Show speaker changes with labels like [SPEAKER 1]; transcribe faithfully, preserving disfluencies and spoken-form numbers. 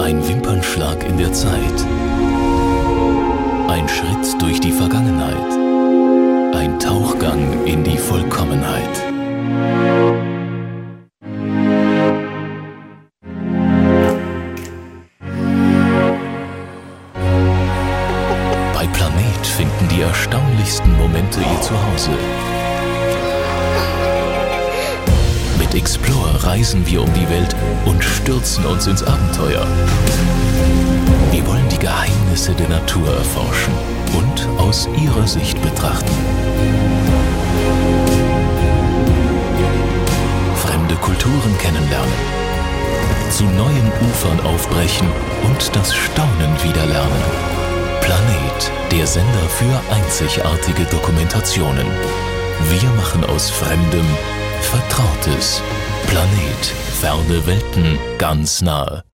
[SPEAKER 1] Ein Wimpernschlag in der Zeit. Ein Schritt durch die Vergangenheit. Ein Tauchgang in die Vollkommenheit. Bei Planet finden die erstaunlichsten Momente ihr Zuhause. Mit Explore reisen wir um die Welt und stürzen uns ins Abenteuer. Wir wollen die Geheimnisse der Natur erforschen und aus ihrer Sicht betrachten. Fremde Kulturen kennenlernen, zu neuen Ufern aufbrechen und das Staunen wiederlernen. Planet, der Sender für einzigartige Dokumentationen. Wir machen aus Fremdem Vertrautes. Planet, ferne Welten ganz nahe.